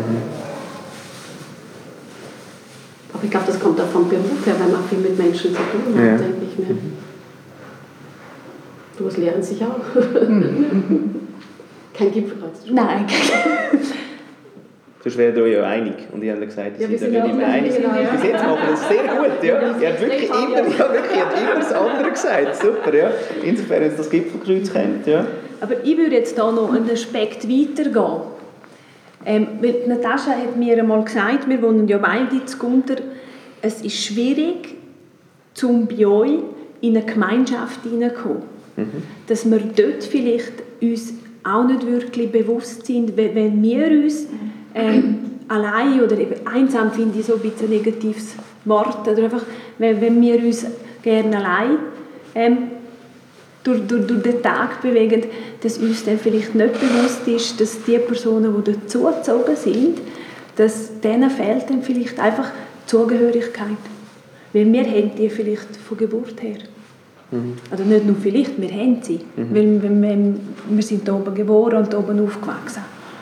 S6: Aber ich glaube, das kommt auch vom Beruf her, weil man viel mit Menschen zu tun hat, denke ich mir. Das lernen sich auch. Kein Gipfelkreuz.
S5: Nein.
S2: Sonst wären wir ja einig. Und ich habe gesagt,
S6: Ja, wir
S2: sind
S6: sind
S2: nicht immer einig. Bis jetzt machen wir das sehr gut. Ja. Ich habe wirklich immer das andere gesagt. Super, ja. Insofern, wenn das Gipfelkreuz kommt. Ja.
S5: Aber ich würde jetzt hier noch einen Aspekt weitergehen. Weil Natascha hat mir einmal gesagt, wir wohnen ja beide in Gunter, es ist schwierig, bei euch in eine Gemeinschaft hineinzukommen. Dass wir dort vielleicht uns auch nicht wirklich bewusst sind, wenn wir uns allein oder eben einsam, finde ich so ein bisschen ein negatives Wort, oder einfach, wenn wir uns gerne allein durch den Tag bewegen, dass uns dann vielleicht nicht bewusst ist, dass die Personen, die dazugezogen sind, dass denen fehlt dann vielleicht einfach die Zugehörigkeit. Weil wir haben die vielleicht von Geburt her. Also nicht nur vielleicht, wir haben sie. Weil wir sind hier oben geboren und hier oben aufgewachsen.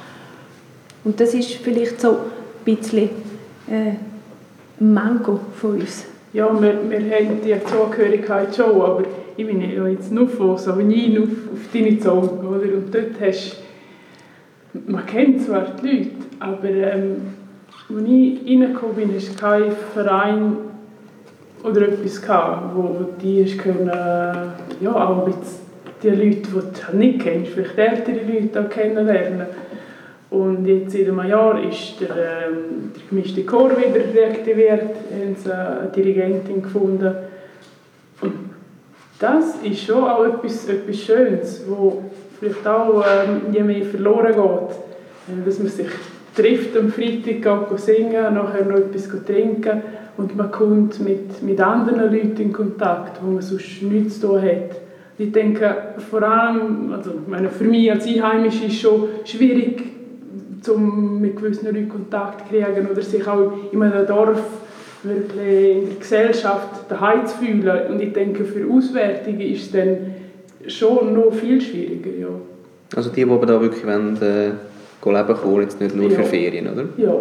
S5: Und das ist vielleicht so ein bisschen ein Manko von uns.
S3: Ja, wir haben die Zugehörigkeit schon, aber ich bin ja jetzt nur von Savigny auf deine Zone, oder? Und dort hast man kennt zwar die Leute, aber als ich reingekommen bin, hast du keinen Verein oder etwas gehabt, wo die können, ja, auch ein bisschen die Leute, die du nicht kennst, vielleicht ältere Leute auch kennenlernen. Und jetzt seit einem Jahr ist der gemischte Chor wieder reaktiviert, haben sie eine Dirigentin gefunden. Und das ist schon auch etwas Schönes, wo vielleicht auch je mehr verloren geht. Dass man sich trifft am Freitag, geht singen, nachher noch etwas trinken und man kommt mit anderen Leuten in Kontakt, wo man sonst nichts zu tun hat. Ich denke, vor allem, also für mich als Einheimische ist es schon schwierig, mit gewissen Leuten Kontakt zu kriegen oder sich auch in einem Dorf wirklich in der Gesellschaft daheim zu fühlen. Und ich denke, für Auswärtige ist es dann schon noch viel schwieriger. Ja.
S2: Also die aber da wirklich leben kommen, jetzt nicht nur für Ferien, oder?
S3: Ja.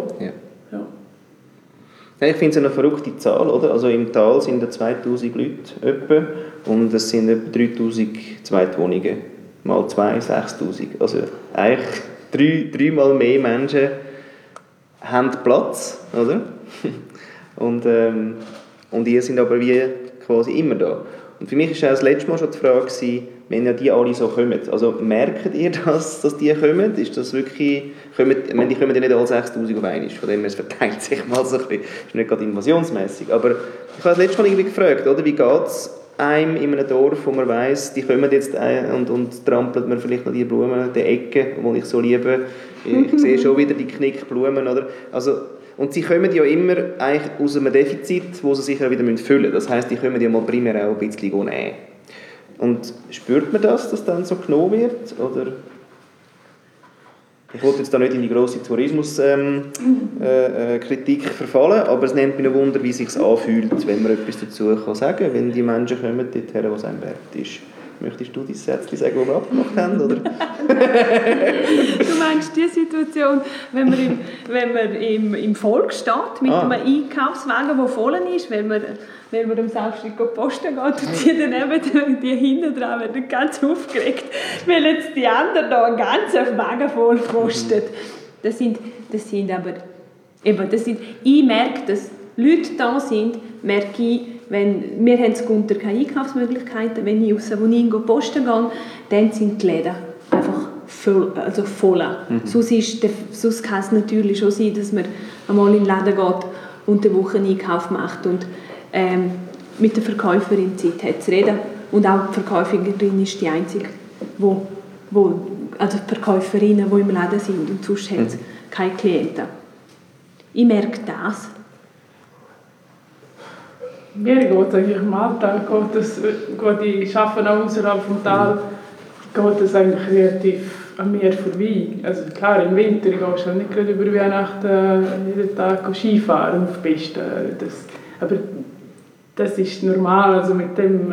S2: Ja, ich finde es eine verrückte Zahl, oder? Also im Tal sind 2000 Leute etwa, und es sind etwa 3000 Zweitwohnungen. Mal 2, 6000. Also eigentlich dreimal mehr Menschen haben Platz, oder? Und ihr sind aber wie quasi immer da. Und für mich war das letzte Mal schon die Frage, wenn ja die alle so kommen. Also merkt ihr das, dass die kommen? Ist das wirklich, die kommen ja nicht alle 6000 auf einmal, von dem her, es verteilt sich mal so ein bisschen. Das ist nicht gerade invasionsmässig. Aber ich habe das letzte Mal irgendwie gefragt, oder? Wie geht es einem in einem Dorf, wo man weiss, die kommen jetzt und trampelt man vielleicht noch die Blumen, die Ecken, die ich so liebe. Ich sehe schon wieder die Knickblumen, oder? Also, und sie kommen ja immer eigentlich aus einem Defizit, das sie sich wieder füllen müssen. Das heisst, die kommen ja mal primär auch ein bisschen nehmen. Und spürt man das, dass dann so genommen wird? Oder? Ich wollte jetzt da nicht in die grosse Tourismuskritik verfallen, aber es nimmt mich noch Wunder, wie es sich anfühlt, wenn man etwas dazu sagen kann, wenn die Menschen kommen dorthin, wo es einem wert ist. Möchtest du dein Sätzchen sagen, das wir abgemacht haben? Oder?
S5: Du meinst die Situation, wenn man im Volk steht, mit einem Einkaufswagen, der voll ist, wenn man am Samstag posten geht und die daneben, die hinten dran werden ganz aufgeregt, weil jetzt die anderen da einen ganzen Wagen voll posten. Ich merke, dass Leute da sind, merke ich, wenn wir haben unter keine Einkaufsmöglichkeiten, wenn ich aus Savonin posten gehe, dann sind die Läden einfach voll. Sonst kann es natürlich schon sein, dass man einmal in den Laden geht und eine Woche einen Einkauf macht und mit der Verkäuferin Zeit hat zu reden. Und auch die Verkäuferin ist die einzige, also die Verkäuferinnen, die im Laden sind und sonst hat es keine Klienten. Ich merke das.
S3: Mir geht es eigentlich im Alltag, ich arbeite auch außerhalb vom Tal, geht es eigentlich relativ an mir vorbei. Also klar, im Winter gehst du nicht gerade über Weihnachten jeden Tag Skifahren auf die Piste. Aber das ist normal, also mit dem,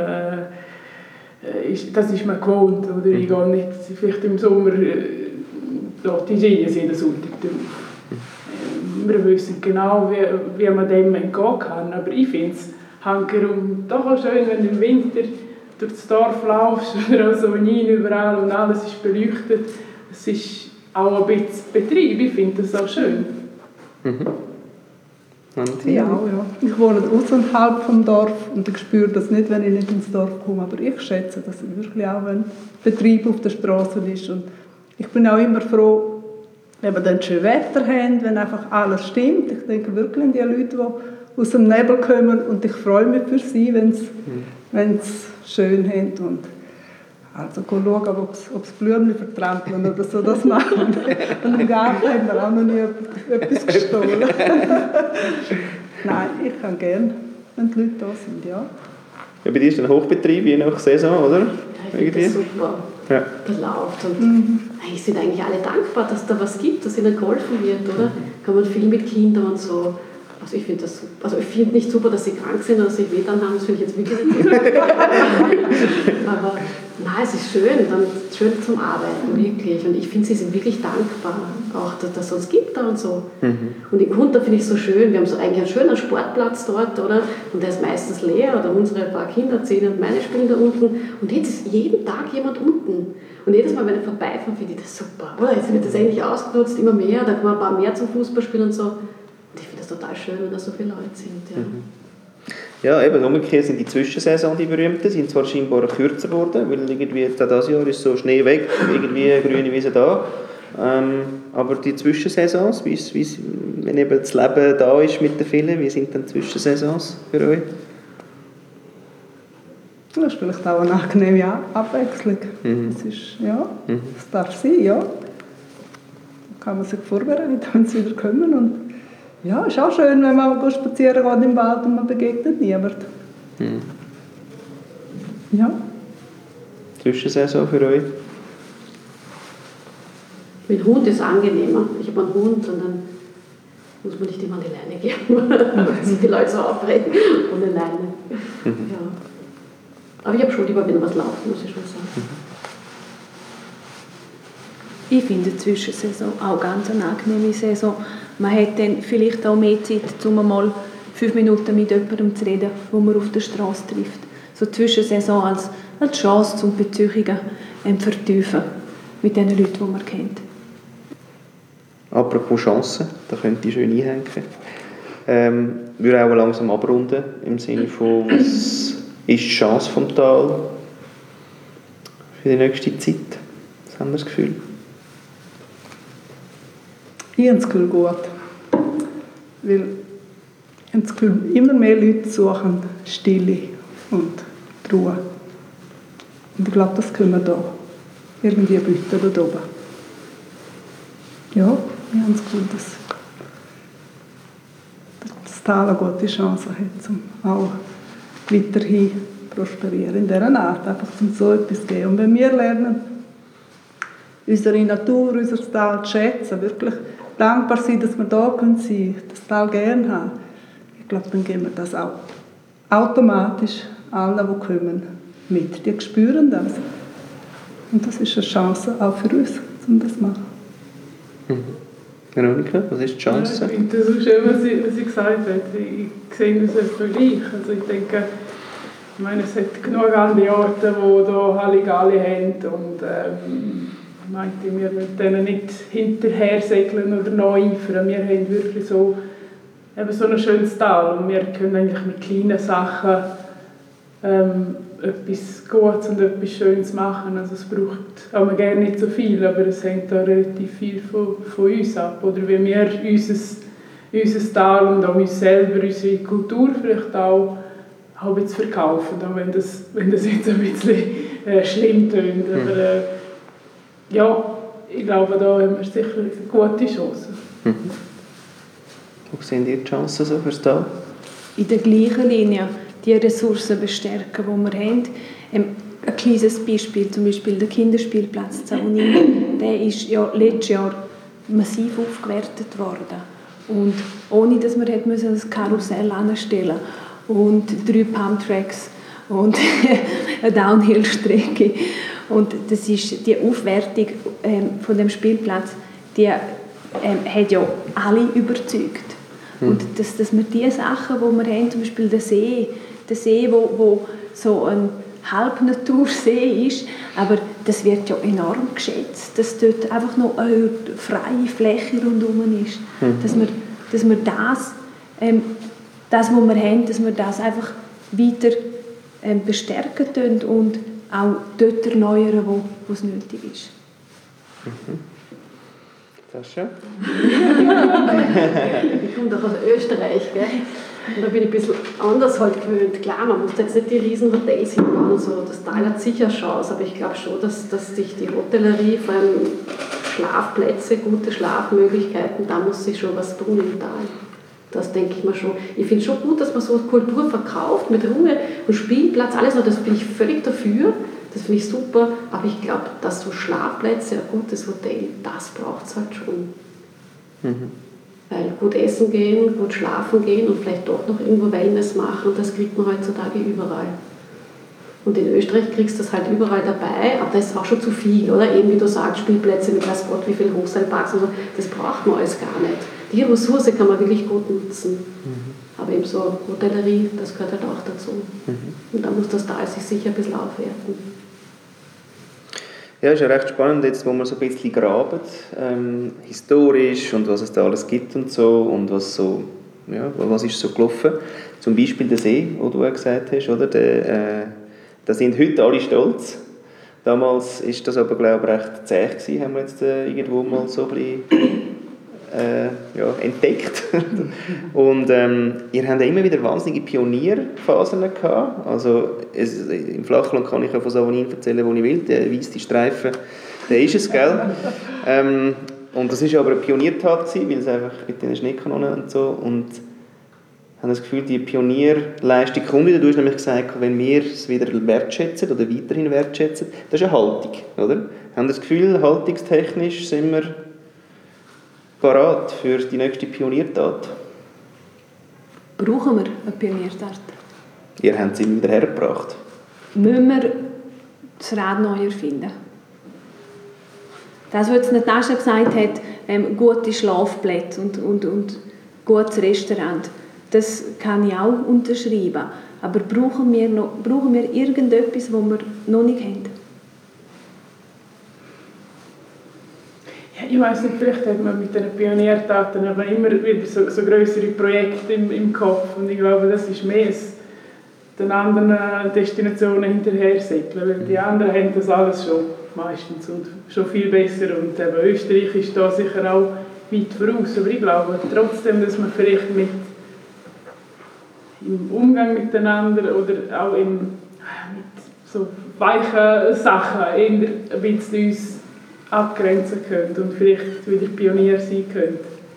S3: das ist man gewohnt. Oder? Ich gehe nicht vielleicht im Sommer die Ski jeden Sonntag drauf. Wir wissen genau, wie man dem entgehen kann, aber ich finde es hankerum doch auch schön, wenn du im Winter durch das Dorf laufst oder so überall und alles ist beleuchtet. Es ist auch ein bisschen Betrieb, ich finde das auch schön.
S4: Ja. Ich wohne außerhalb vom Dorf und ich spüre das nicht, wenn ich nicht ins Dorf komme, aber ich schätze das wirklich auch, wenn Betrieb auf der Straße ist. Und ich bin auch immer froh, wenn wir dann schön Wetter haben, wenn einfach alles stimmt. Ich denke wirklich an die Leute, die aus dem Nebel kommen und ich freue mich für sie, wenn sie schön haben. Und also schauen, ob sie Blümchen vertrampeln oder so das machen. Und im Garten haben wir auch noch nie etwas gestohlen. Nein, ich kann gerne, wenn die Leute da sind, ja.
S2: Ja, bei dir ist ein Hochbetrieb, je nach Saison, oder?
S6: Ja, ich finde das super. Ja. Das läuft. Und eigentlich sind eigentlich alle dankbar, dass da was gibt, dass ihnen geholfen wird, oder? Kann man viel mit Kindern und so. Also ich finde das super. Also ich finde nicht super, dass sie krank sind oder sich weh dann haben, das finde ich jetzt wirklich nicht super. Aber nein, es ist schön, dann schön zum Arbeiten, wirklich. Und ich finde, sie sind wirklich dankbar, auch dass es uns gibt da und so. Und in Kunter finde ich es so schön, wir haben so eigentlich einen schönen Sportplatz dort, oder? Und der ist meistens leer, oder unsere paar Kinder, 10 und meine spielen da unten. Und jetzt ist jeden Tag jemand unten. Und jedes Mal, wenn ich vorbeifahre, finde ich das super. Oder? Jetzt wird das eigentlich ausgenutzt, immer mehr, da kommen ein paar mehr zum Fußballspielen und so. Und ich finde das total schön, wenn da so viele Leute sind. Ja.
S2: Ja, eben, umgekehrt sind die Zwischensaison die berühmten, sind zwar scheinbar kürzer geworden, weil irgendwie dieses Jahr ist so Schnee weg, irgendwie grüne Wiese da. Aber die Zwischensaisons, wenn eben das Leben da ist mit den vielen, wie sind dann die Zwischensaisons für euch?
S4: Das ist vielleicht auch eine angenehme Abwechslung. Das ist, das darf sein, ja. Da kann man sich vorbereiten, wenn sie wieder kommen. Und ja, es ist auch schön, wenn man spazieren geht im Wald und man begegnet niemand. Ja.
S2: Zwischensaison für euch?
S6: Mit Hund ist es angenehmer. Ich habe einen Hund und dann muss man nicht immer an die Leine gehen, weil sich die Leute so aufregen ohne Leine. Ja. Aber ich habe schon lieber, wenn was läuft, muss ich schon sagen.
S5: Ich finde die Zwischensaison auch ganz eine angenehme Saison. Man hat dann vielleicht auch mehr Zeit, um mal 5 Minuten mit jemandem zu reden, den man auf der Straße trifft. So die Zwischensaison als Chance zum Beziehungen vertiefen mit den Leuten, die man kennt.
S2: Apropos Chancen, da könnte ich schön einhängen. Wir auch langsam abrunden, im Sinne von, was ist die Chance vom Tal für die nächste Zeit? Was haben wir das Gefühl?
S4: Ich habe das Gefühl gut. Weil ich habe das Gefühl, immer mehr Leute suchen Stille und Ruhe. Und ich glaube, das können wir da irgendwie bieten da oben. Ja, ich habe das Gefühl, dass das Tal eine gute Chance hat, um auch weiterhin prosperieren in dieser Art, einfach um so etwas zu geben. Und wenn wir lernen, unsere Natur, unser Tal zu schätzen, wirklich dankbar sein, dass wir da sein können, das Tal gerne haben. Ich glaube, dann geben wir das auch automatisch allen, die kommen, mit. Die spüren das. Und das ist eine Chance auch für uns, um das zu machen.
S2: Veronika, was ist die Chance?
S3: Ja, ich finde das auch schön, was sie gesagt hat. Ich sehe das etwa gleich. Also ich denke, ich meine, es hat genug andere Orte, die hier Halligalli haben. Und ich meinte, wir müssen denen nicht hinterher segeln oder noch eifern. Wir haben wirklich so ein schönes Tal. Und wir können eigentlich mit kleinen Sachen etwas Gutes und etwas Schönes machen. Also es braucht auch gerne nicht so viel, aber es hängt da relativ viel von uns ab. Oder wie wir unser Tal und auch uns selber, unsere Kultur vielleicht auch jetzt verkaufen, auch wenn das jetzt ein bisschen schlimm tönt. Aber ja, ich glaube, da haben wir sicher eine gute Chance.
S2: Wo sehen ihr die Chancen so fürs Tal?
S5: In der gleichen Linie die Ressourcen bestärken, die wir haben. Ein kleines Beispiel, zum Beispiel der Kinderspielplatz Zaunin, der ist ja letztes Jahr massiv aufgewertet worden. Und ohne, dass wir das Karussell anstellen und 3 Pumptracks und eine Downhill-Strecke. Und das ist die Aufwertung von dem Spielplatz, die hat ja alle überzeugt. Und dass wir die Sachen, die wir haben, zum Beispiel der See, wo so ein Halbnatursee ist, aber das wird ja enorm geschätzt, dass dort einfach noch eine freie Fläche rundherum ist. Dass wir das, was wir haben, dass wir das einfach weiter bestärken können und auch dort erneuern, wo es nötig ist.
S2: Sascha?
S6: Ich komme doch aus Österreich, gell? Und da bin ich ein bisschen anders halt gewöhnt. Klar, man muss jetzt nicht die riesen Hotels hinbauen, so. Das Tal hat sicher Chance, aber ich glaube schon, dass sich die Hotellerie, vor allem Schlafplätze, gute Schlafmöglichkeiten, da muss sich schon was tun im Tal. Das denke ich mir schon. Ich finde es schon gut, dass man so Kultur verkauft mit Ruhe und Spielplatz, alles, das bin ich völlig dafür. Das finde ich super, aber ich glaube, dass so Schlafplätze, ein gutes Hotel, das braucht es halt schon. Weil gut essen gehen, gut schlafen gehen und vielleicht doch noch irgendwo Wellness machen, das kriegt man heutzutage überall. Und in Österreich kriegst du das halt überall dabei, aber das ist auch schon zu viel, oder? Eben wie du sagst, Spielplätze mit weiß Gott, wie viele Hochseilparks und so, das braucht man alles gar nicht. Die Ressource kann man wirklich gut nutzen. Aber eben so Hotellerie, das gehört halt auch dazu. Und da muss das Tal sich sicher ein bisschen aufwerten.
S2: Ja, ist ja recht spannend, jetzt, wo man so ein bisschen graben, historisch und was es da alles gibt und so und was ist so gelaufen. Zum Beispiel der See, wo du auch gesagt hast, oder? Da sind heute alle stolz. Damals war das aber, glaube ich, recht zäh gewesen, haben wir jetzt irgendwo mal so ein bisschen entdeckt. Und ihr habt ja immer wieder wahnsinnige Pionierphasen gehabt. Also im Flachland kann ich ja von Savonin erzählen, wo ich will. Der weisse Streifen, der ist es, gell? Und das war aber eine Pioniertat, weil es einfach mit den Schneekanonen und so. Und ich habe das Gefühl, die Pionierleistung kommt wieder. Du hast nämlich gesagt, wenn wir es wieder wertschätzen oder weiterhin wertschätzen, das ist eine Haltung, oder? Haben das Gefühl, haltungstechnisch sind wir parat für die nächste Pioniertat?
S5: Brauchen wir eine Pioniertat?
S2: Ihr habt sie wieder hergebracht.
S5: Müssen wir das Rad neu erfinden? Das, was jetzt Natascha gesagt hat, gute Schlafplätze und gutes Restaurant, das kann ich auch unterschreiben. Aber brauchen wir irgendetwas, was wir noch nicht haben?
S3: Ja, ich weiss nicht, vielleicht hat man mit den Pioniertaten aber immer wieder so grössere Projekte im Kopf. Und ich glaube, das ist mehr den anderen Destinationen hinterher segeln, weil die anderen haben das alles schon meistens und schon viel besser. Und eben Österreich ist da sicher auch weit voraus. Aber ich glaube trotzdem, dass man vielleicht im Umgang miteinander oder auch mit so weichen Sachen eher ein bisschen uns abgrenzen können und vielleicht wieder Pionier sein können.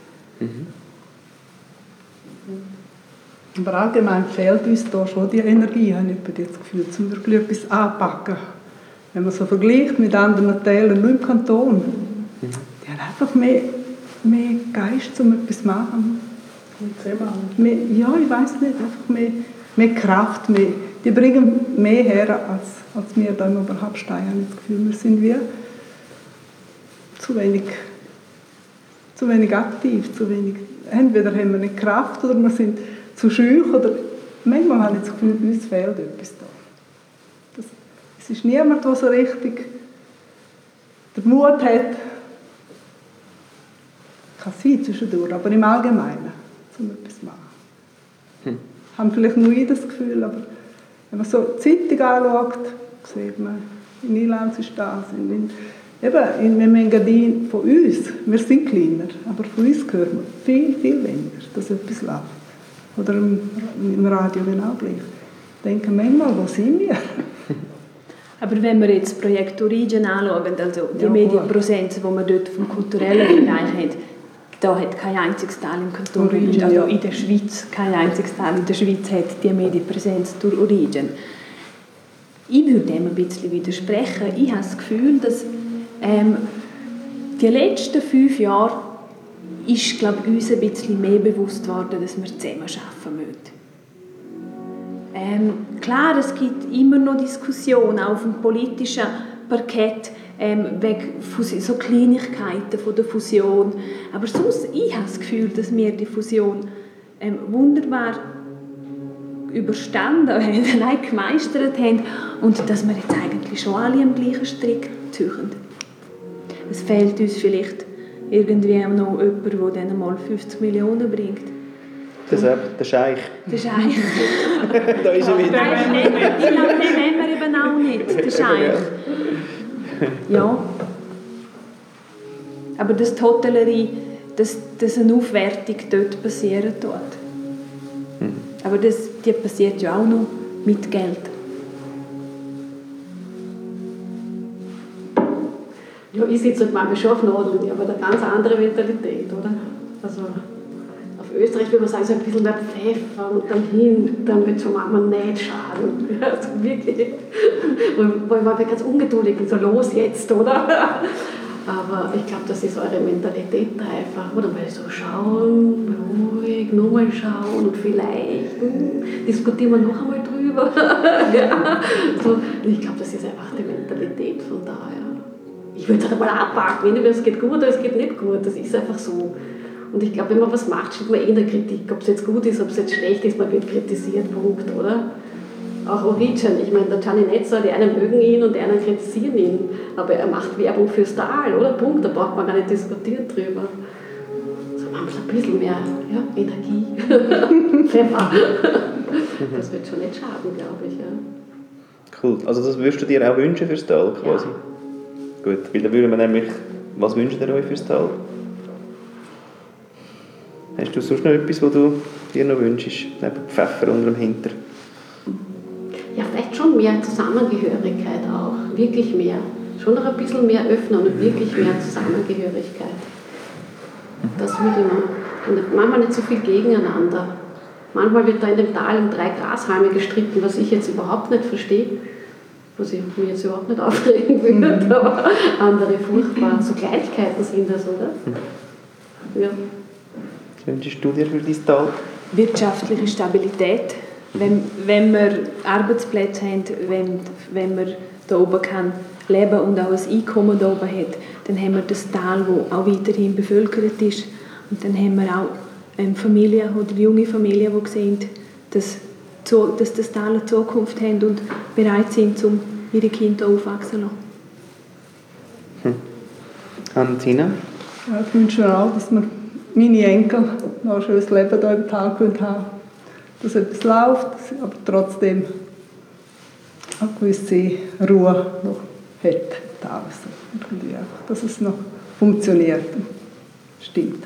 S4: Aber allgemein fehlt uns da schon die Energie, habe ich das Gefühl, um wirklich etwas anzupacken. wenn man so vergleicht mit anderen Teilen nur im Kanton, die haben einfach mehr Geist, um etwas zu machen. Mehr, ja, ich weiß nicht, einfach mehr Kraft, die bringen mehr her, als wir da im Oberhalbstein haben. Ich habe das Gefühl, wir sind wie zu wenig aktiv, entweder haben wir nicht Kraft oder wir sind zu schüch oder manchmal habe ich das Gefühl, uns fehlt etwas da. Es ist niemand, der so richtig den Mut hat, kann sein zwischendurch, aber im Allgemeinen, um etwas zu machen. Haben vielleicht nur ich das Gefühl, aber wenn man so die Zeitung anschaut, sieht man, in Irland ist das, in Engadin von uns, wir sind kleiner, aber von uns hört man viel, viel weniger, dass etwas läuft. Oder im Radio genau gleich. Ich denke manchmal, wo sind wir?
S5: Aber wenn wir jetzt das Projekt Origin anschauen, also die Medienpräsenz, die wir dort vom kulturellen Bereich haben, da hat kein einziges Teil im Kanton Origin, also in der Schweiz, kein einziges Teil in der Schweiz hat die Medienpräsenz durch Origin. Ich würde dem ein bisschen widersprechen. Ich habe das Gefühl, dass die letzten 5 Jahre ist, glaube ich, uns ein bisschen mehr bewusst worden, dass wir zusammen arbeiten müssen. Klar, es gibt immer noch Diskussionen auf dem politischen Parkett wegen so Kleinigkeiten von der Fusion. Aber sonst, ich habe das Gefühl, dass wir die Fusion wunderbar überstanden haben, gemeistert haben und dass wir jetzt eigentlich schon alle am gleichen Strick ziehen. Es fehlt uns vielleicht irgendwie noch jemand, der dann mal 50 Millionen bringt.
S2: Der Scheich.
S5: Der Scheich.
S2: Da ist er wieder.
S5: Den nehmen wir eben auch nicht, der Scheich. Ja. Aber das die Hotellerie, dass eine Aufwertung dort passieren tut. Aber die passiert ja auch noch mit Geld.
S6: Ja, ich sitze halt manchmal schon auf Nadeln, aber eine ganz andere Mentalität, oder? Also auf Österreich würde man sagen, so ein bisschen mehr Pfeffer und dann wird es schon manchmal nicht schaden. Also wirklich. Weil man wird ganz ungeduldig und so, los jetzt, oder? Aber ich glaube, das ist eure Mentalität einfach, oder? Mal so schauen, ruhig, nochmal schauen und vielleicht diskutieren wir noch einmal drüber. Ja. So, ich glaube, das ist einfach die Mentalität von daher. Ich würde es halt einmal abpacken, entweder es geht gut oder es geht nicht gut, das ist einfach so. Und ich glaube, wenn man was macht, steht man in der Kritik, ob es jetzt gut ist, ob es jetzt schlecht ist, man wird kritisiert, Punkt, oder? Auch Origin, ich meine, der Gianni Nezza, die einen mögen ihn und die anderen kritisieren ihn, aber er macht Werbung fürs Tal, oder? Punkt, da braucht man gar nicht diskutieren drüber. So manchmal ein bisschen mehr Energie, Pfeffer. Das wird schon nicht schaden, glaube ich. Ja.
S2: Cool, also das würdest du dir auch wünschen fürs Tal quasi? Ja. Gut, weil dann würden wir nämlich, was wünscht ihr euch fürs Tal? Hast du sonst noch etwas, was du dir noch wünschst, neben Pfeffer unter dem Hinter?
S6: Ja, vielleicht schon mehr Zusammengehörigkeit auch, wirklich mehr. Schon noch ein bisschen mehr öffnen und wirklich mehr Zusammengehörigkeit. Das würde ich noch. Und manchmal nicht so viel gegeneinander. Manchmal wird da in dem Tal um 3 Grashalme gestritten, was ich jetzt überhaupt nicht verstehe. Was ich mir jetzt überhaupt nicht aufregen würde, aber andere furchtbar. So Kleinigkeiten sind das, oder? Ja.
S2: Was wünschst du dir für dein Tal?
S5: Wirtschaftliche Stabilität. Wenn wir Arbeitsplätze haben, wenn man da oben kann leben und auch ein Einkommen da oben hat, dann haben wir das Tal, das auch weiterhin bevölkert ist. Und dann haben wir auch Familien oder junge Familien, die sehen, dass das Tal eine Zukunft haben und bereit sind, um ihre Kinder aufwachsen zu lassen.
S2: Und Tina?
S4: Ja, ich wünsche mir auch, dass wir meine Enkel noch ein schönes Leben hier im Tal haben. Dass etwas läuft, aber trotzdem eine gewisse Ruhe noch hat. Also, dass es noch funktioniert. Stimmt.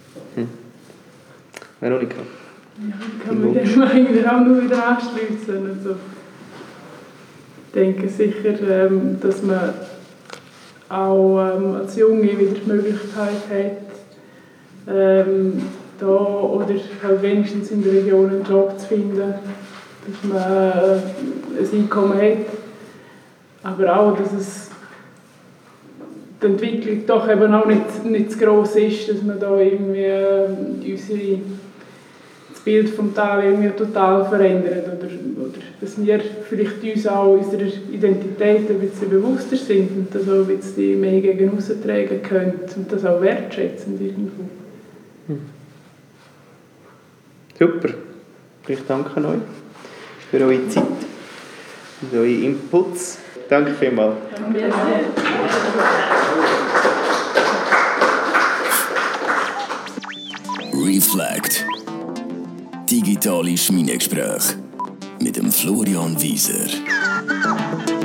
S2: Veronika?
S3: Ja, ich kann mich dem eigentlich auch nur wieder anschliessen. Also, ich denke sicher, dass man auch als Junge wieder die Möglichkeit hat, da oder halt wenigstens in der Region einen Job zu finden, dass man ein Einkommen hat. aber auch, dass es die Entwicklung doch eben auch nicht zu gross ist, dass man da irgendwie das Bild vom Tal irgendwie total verändert oder dass wir vielleicht uns auch unserer Identität ein bisschen bewusster sind und das auch ein bisschen mehr gegen aussen tragen können und das auch wertschätzen irgendwo.
S2: Super. Ich danke euch für eure Zeit und eure Inputs. Danke vielmals.
S1: Reflect. Digitale Schmiedegespräche mit dem Florian Wieser.